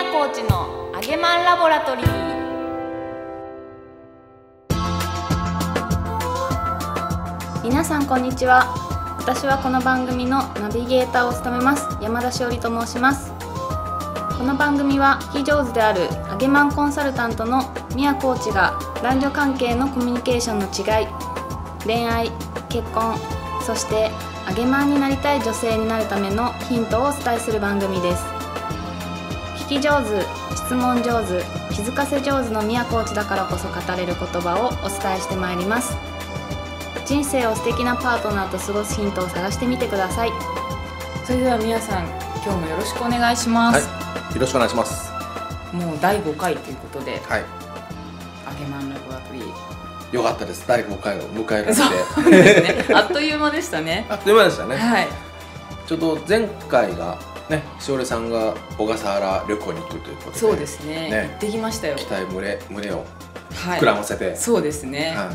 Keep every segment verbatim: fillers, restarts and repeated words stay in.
コーチのあげまんラボラトリー。皆さんこんにちは。私はこの番組のナビゲーターを務めます山田しおりと申します。この番組は聞き上手であるあげまんコンサルタントの宮コーチが男女関係のコミュニケーションの違い、恋愛、結婚、そしてあげまんになりたい女性になるためのヒントをお伝えする番組です。聞き上手、質問上手、気づかせ上手の宮コーチだからこそ語れる言葉をお伝えしてまいります。人生を素敵なパートナーと過ごすヒントを探してみてください。それでは皆さん、今日もよろしくお願いします。 はい、よろしくお願いします。 もうだいごかいということで、 はい、 あげまんラボラトリーよかったです。だいごかいを迎えられてそうですね、あっという間でしたね。 あっという間でしたね。 はい、 ちょっと前回がね、しおりさんが小笠原旅行に行くということで、 そうですね、ね、行ってきましたよ。 期待胸胸を膨らませて、はい、 そうですね、 はい、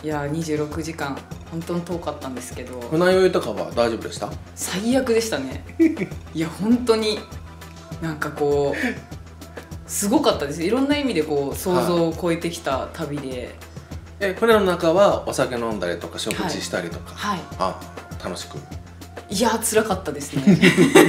いやにじゅうろくじかん本当に遠かったんですけど、 船酔いとかは大丈夫でした？ 最悪でしたねいや本当になんかこうすごかったです。いろんな意味でこう想像を超えてきた旅で、はい、 え船の中はお酒飲んだりとか食事したりとか、 はいはい、 あ楽しく。 いや辛かったですね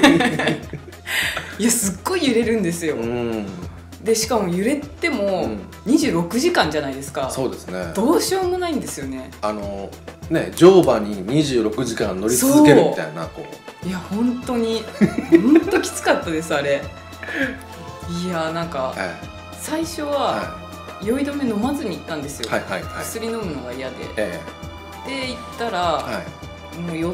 いやすっごい揺れるんですよ。うんでしかも揺れてもにじゅうろくじかんじゃないですか、うん、 そうですね。 どうしようもないんですよね。あのね乗馬ににじゅうろくじかん乗り続けるみたいなこういや本当に本当きつかったですあれいやなんか、はい、最初は酔い止め飲まずに行ったんですよ、はいはいはい、薬飲むのが嫌で、ええ、で行ったら、はい、もう酔って、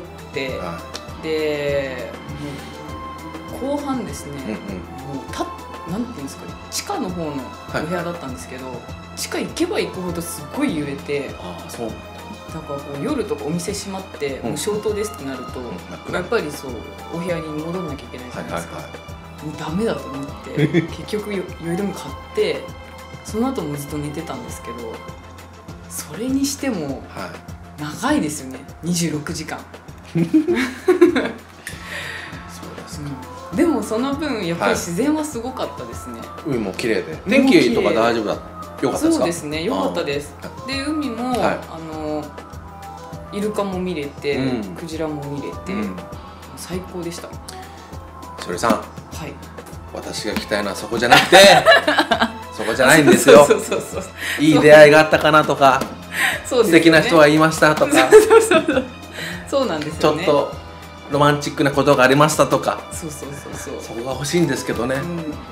はい、でもう後半ですね、うんうん、もう立ってなんていうんですかね、地下の方のお部屋だったんですけど、はい、地下行けば行くほどすっごい揺れて、ああそうだからこう夜とかお店閉まって、うん、もう消灯ですってなると、うん、やっぱりそうお部屋に戻んなきゃいけないじゃないですか、はいはいはい、もうダメだと思って結局酔い止め買ってその後もずっと寝てたんですけど、それにしても長いですよね、にじゅうろくじかんそうですか、うんでもその分やっぱり自然はすごかったですね、はい、海も綺麗で天気とか大丈夫だよかったですか？ そうですね、よかったです。で海も、はい、あのイルカも見れて、うん、クジラも見れて、うん、最高でした。 しおりさん、はい、私が聞きたいのはそこじゃなくてそこじゃないんですよ。そうそうそうそう、いい出会いがあったかなとかそうです、ね、素敵な人は言いましたとかそうそうそうそうなんですよね。 ちょっとロマンチックなことがありましたとか、 そうそうそうそう、 そこが欲しいんですけどね、うん、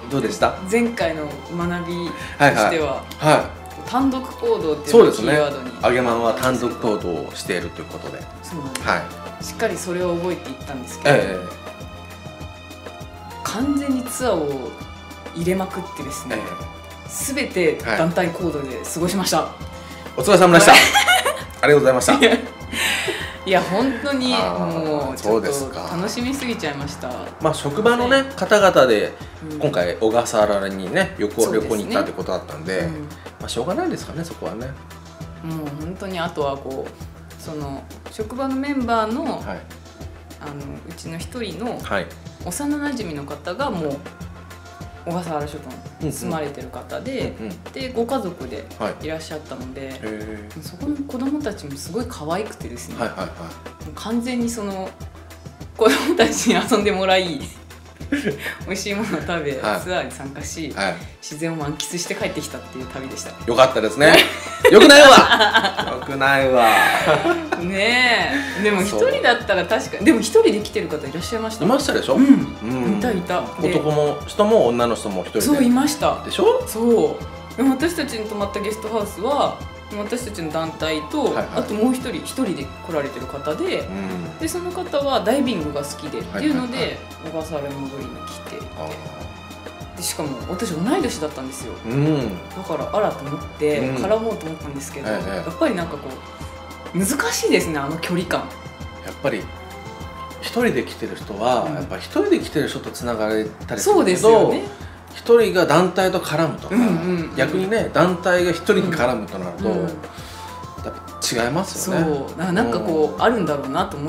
どうでした？ 前回の学びとしては、はいはいはい、単独行動っていうのをキーワードに、 あげまんは単独行動をしているということで、 そうなんです、はい、しっかりそれを覚えていったんですけど、えー、完全にツアーを入れまくってですね、すべ、えー、て団体行動で過ごしました、はい、 お疲れ様でしたありがとうございましたいや本当にもうちょっと楽しみすぎちゃいました。 まあ職場のね方々で今回小笠原にね旅行、旅行に行ったってことだったんで、うん、まあしょうがないですかね、そこはね。 もう本当にあとはこうその職場のメンバーの、はい、あのうちの一人の幼なじみの方がもう小笠原諸島に住まれてる方で、うんうん、でご家族でいらっしゃったので、はい、そこの子供たちもすごい可愛くてですね、はいはいはい、もう完全にその子供たちに遊んでもらい美味しいものを食べ、はい、ツアーに参加し、はい、自然を満喫して帰ってきたっていう旅でした。 よかったですねよくないわよくないわねえ、でも一人だったら確かに、でも一人で来てる方いらっしゃいました。 いましたでしょ、うん、うん、 いたいた。 男も人も女の人も一人で、 そういましたでしょ。 そうでも私たちに泊まったゲストハウスは私たちの団体と、はいはい、あともう一人一人で来られてる方で、うん、でその方はダイビングが好きでっていうので、はいはいはい、小笠原に戻りに来ていて、でしかも私同い年だったんですよ、うん、だからあらと思って絡もうと思ったんですけど、うん、やっぱりなんかこう難しいですね、あの距離感。 やっぱり一人で来てる人は、うん、やっぱり一人で来てる人とつながれたりするけど、 そうですよね、 一人が団体と絡むとか、うんうんうん、逆にね団体が一人に絡むとなると、うんうん、やっぱ違いますよね。 そうなんかこう、うん、あるんだろうなと思って、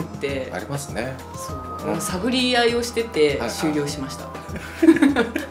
ありますね。 そう、うん、探り合いをしてて終了しました、はいはい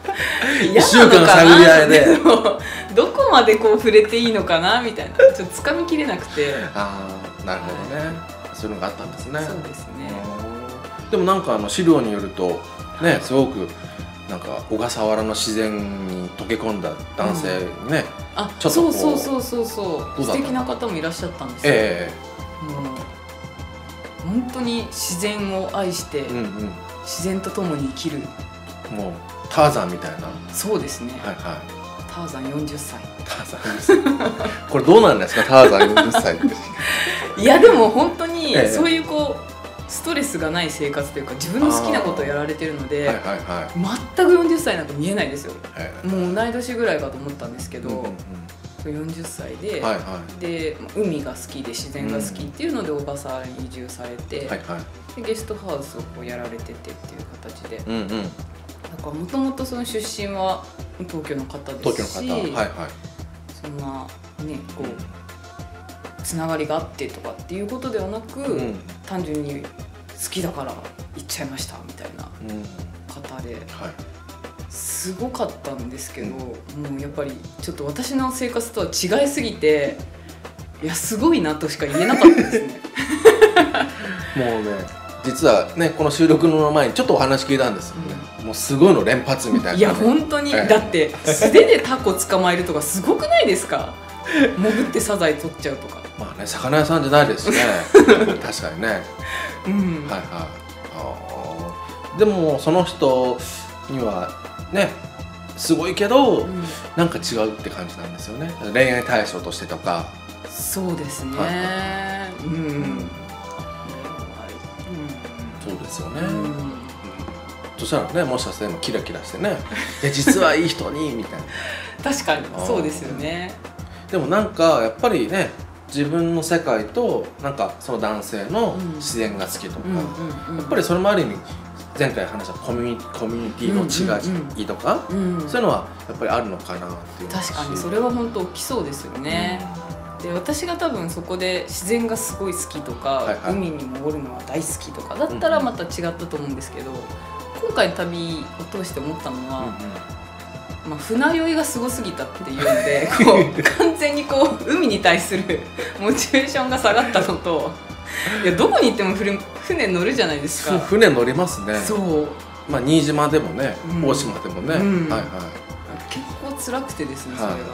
いっしゅうかん探り合いでどこまでこう触れていいのかなみたいな、ちょっと掴みきれなくて。 ああ、なるほどね、はい、そういうのがあったんですね。 そうですね。 でもなんかあの資料によるとね、すごくなんか小笠原の自然に溶け込んだ男性にね、 うん、あ、ちょっとこうそうそうそうそう素敵な方もいらっしゃったんですよ。えー、もう本当に自然を愛して、うんうん、自然と共に生きる、 もうターザンみたいな。 そうですね、 はいはい、 ターザンよんじゅっさい。 ターザンよんじゅっさいこれどうなんですか、ターザンよんじゅっさいっていやでも本当にそういうこうストレスがない生活というか、自分の好きなことをやられてるので、はいはいはい、全くよんじゅっさいなんか見えないですよ、はいはい、もう同い年ぐらいかと思ったんですけど、うんうんうん、よんじゅっさいで、はいはい、で海が好きで自然が好きっていうので小笠原に移住されて、はいはい、でゲストハウスをこうやられててっていう形で、うんうん、だからもともとその出身は東京の方ですし、東京の方、はいはい、そんなねこう、うんつながりがあってとかっていうことではなく、うん、単純に好きだから行っちゃいましたみたいな方で、うんはい、すごかったんですけど、うん、もうやっぱりちょっと私の生活とは違いすぎて、いやすごいなとしか言えなかったですねもうね、実はねこの収録の前にちょっとお話聞いたんですよね、うん、もうすごいの連発みたいな、ね、 いや本当に、ええ、だって素手でタコ捕まえるとかすごくないですか潜ってサザエ取っちゃうとか。 まあね、魚屋さんじゃないですしね確かにね、うん、はいはい、あでもその人にはねすごいけど、うん、なんか違うって感じなんですよね、恋愛対象としてとか。 そうですね、はい、うん、うん、 そうですよね、うん、そしたらね、もしかしてキラキラしてねいや実はいい人にみたいな確かにそうですよね。 でもなんかやっぱりね、自分の世界となんかその男性の自然が好きとか、やっぱりそれもある意味前回話したコミュニ、コミュニティの違いとか、うんうん、そういうのはやっぱりあるのかなっていう。 確かにそれは本当大きそうですよね、うん、で私が多分そこで自然がすごい好きとか、はいはい、海に潜るのは大好きとかだったらまた違ったと思うんですけど、今回の旅を通して思ったのは、うんうんまあ、船酔いがすごすぎたっていうのでこう完全にこう海に対するモチベーションが下がったのと、いやどこに行っても船乗るじゃないですか。 船乗りますね。 そう、まあ、新島でもね、うん、大島でもね、うんはいはい、 結構辛くてですね、それが、はい、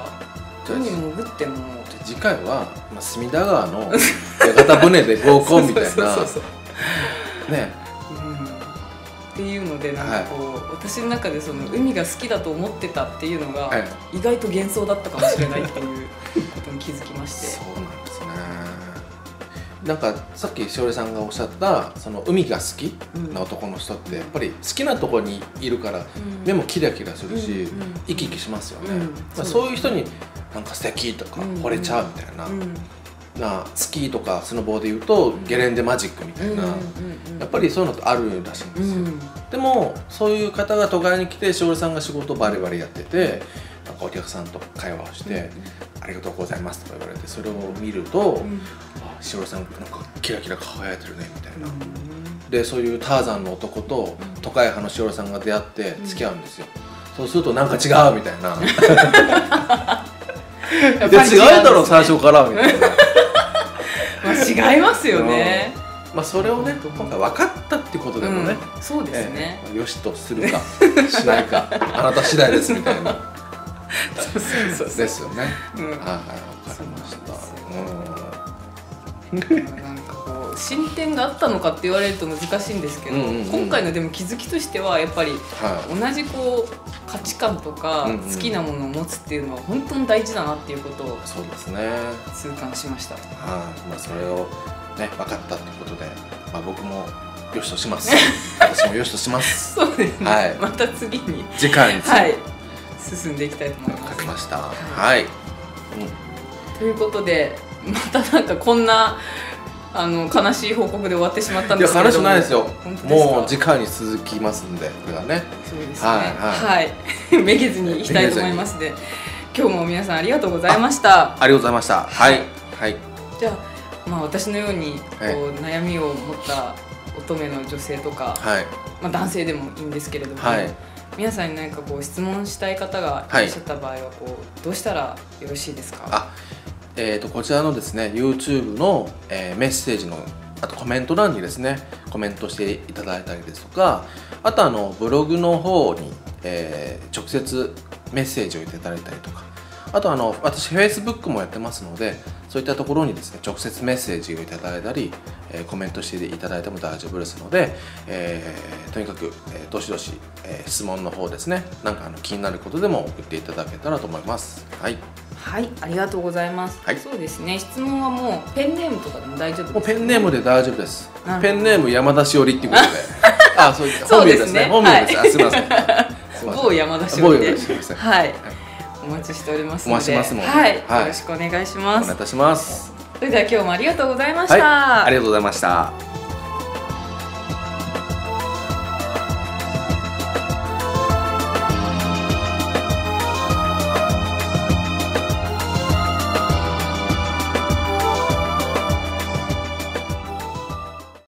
海に潜っても次回は、まあ、隅田川の屋形船で合コンみたいなねっていうので、なんかこう、はい、私の中でその海が好きだと思ってたっていうのが、はい、意外と幻想だったかもしれないっていうことに気づきましてそうなんですね。なんかさっきしおりさんがおっしゃったその海が好きな男の人ってやっぱり好きなところにいるから、うん、目もキラキラするし、うんうん、生き生きしますよね、うんまあ、そういう人になんか素敵とか惚れちゃうみたいな、うんうんなスキーとかスノボーでいうとゲレンデマジックみたいな、やっぱりそういうのってあるらしいんですよ、うん、でもそういう方が都会に来てしおりさんが仕事をバリバリやっててなんかお客さんと会話をして、うん、ありがとうございますとか言われてそれを見ると、うん、あしおりさんなんかキラキラ輝いてるねみたいな、うん、でそういうターザンの男と都会派のしおりさんが出会って付き合うんですよ、そうするとなんか違うみたいなで違うだろ最初からみたいなまあ違いますよね、 うん、まあそれをね今回分かったってことでもね、 うん、そうですね、 えー、よしとするかしないかあなた次第ですみたいなそうそうそうですよね、うん、はい、分かりました、 うん、なんかこう進展があったのかって言われると難しいんですけど、うんうんうん、今回のでも気づきとしてはやっぱり同じこう価値観とか好きなものを持つっていうのは本当に大事だなっていうことをそうですね痛感しました。 はい、まあ、それをね分かったってことで、まあ、僕もよしとします私もよしとしますそうですね、はい、また次に次回に、 はい、進んでいきたいと思います。 書きました、はい、はい、うん、 ということでまたなんかこんなあの悲しい報告で終わってしまったんですけど、 いや悲しくないですよ。もう次回に続きますんで、これはね。 そうですね。はい、はい、めげずにいきたいと思いますので、今日も皆さんありがとうございました。 あ, ありがとうございました。はいはい。 じゃあまあ私のようにこう悩みを持った乙女の女性とか、はい、 まあ、男性でもいいんですけれども、 はい、 皆さんに何かこう質問したい方がいらっしゃった場合はこうどうしたらよろしいですか？ あ、えー、とこちらのですね YouTube の、えー、メッセージのあとコメント欄にですねコメントしていただいたりですとか、あとあのブログの方に、えー、直接メッセージをいただいたりとか、あとあの私 Facebook もやってますので、そういったところにですね直接メッセージをいただいたり、えー、コメントしていただいても大丈夫ですので、えー、とにかく、えー、どしどし、えー、質問の方ですね、なんかあの気になることでも送っていただけたらと思います。はい、 はい、ありがとうございます。はい、そうですね、質問はもうペンネームとかでも大丈夫ですか？ もうペンネームで大丈夫です。ペンネーム山田しおりっていうことであ、そういった本名ですね。 本名です。あ、すみません。 某山田しおりで、はい、お待ちしておりますので、 お待ちしますので、 はい、よろしくお願いします。 お願いいたします。 それでは今日もありがとうございました。 ありがとうございました。